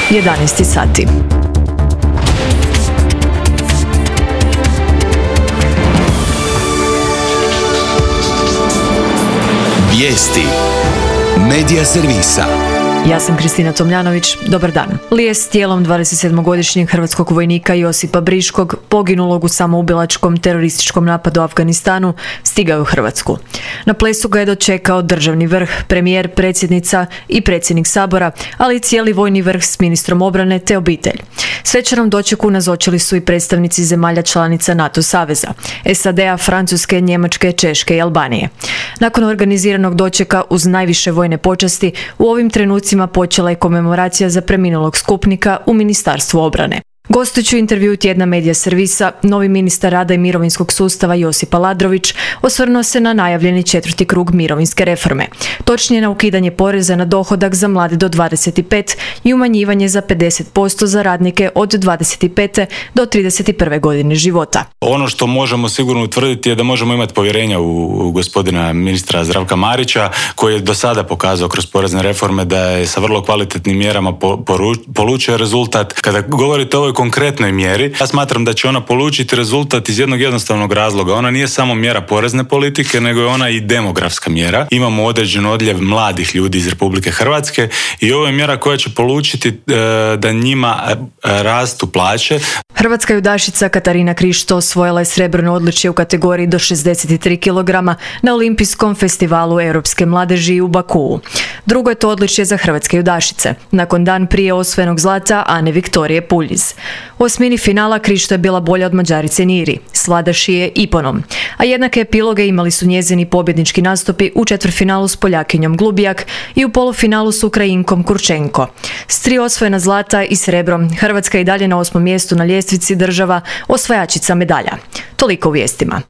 11 sati. Vijesti Medija servisa. Ja sam Kristina Tomljanović, dobar dan. Lijes s tijelom 27-godišnjeg hrvatskog vojnika Josipa Briškog, poginulog u samoubilačkom terorističkom napadu u Afganistanu, stigao u Hrvatsku. Na plesu ga je dočekao državni vrh, premijer, predsjednica i predsjednik Sabora, ali i cijeli vojni vrh s ministrom obrane te obitelj. Svečanom dočeku nazočili su i predstavnici zemalja članica NATO saveza, SAD-a, Francuske, Njemačke, Češke i Albanije. Nakon organiziranog dočeka uz najviše vojne počasti, u ovim trenucima počela je komemoracija za preminulog skupnika u Ministarstvu obrane. Gostujući u intervjuu tjedna Medija servisa, novi ministar rada i mirovinskog sustava Josip Aladrović osvrnuo se na najavljeni 4. krug mirovinske reforme. Točnije na ukidanje poreza na dohodak za mlade do 25 i umanjivanje za 50% za radnike od 25. do 31. godine života. Ono što možemo sigurno utvrditi je da možemo imati povjerenja u gospodina ministra Zdravka Marića, koji je do sada pokazao kroz porezne reforme da je sa vrlo kvalitetnim mjerama polučio rezultat. Kada govorite o ovoj konkretnoj mjeri, ja smatram da će ona polučiti rezultat iz jednog jednostavnog razloga. Ona nije samo mjera porezne politike, nego je ona i demografska mjera. Imamo određen odljev mladih ljudi iz Republike Hrvatske i ovo je mjera koja će polučiti da njima rastu plaće. Hrvatska judašica Katarina Krišto osvojila je srebrno odličje u kategoriji do 63 kg na Olimpijskom festivalu europske mladeži u Bakuu. Drugo je to odličje za hrvatske judašice, nakon dan prije osvojenog zlata Ane Viktorije Puljiz. U osmini finala Krišto je bila bolja od Mađarice Niri, Sladašije Iponom, a jednake epiloge imali su njezini pobjednički nastupi u četvrtfinalu s Poljakinjom Glubijak i u polufinalu s Ukrajinkom Kurčenko. S 3 osvojena zlata i srebrom, Hrvatska je i dalje na 8. mjestu na ljestvici država osvajačica medalja. Toliko u vijestima.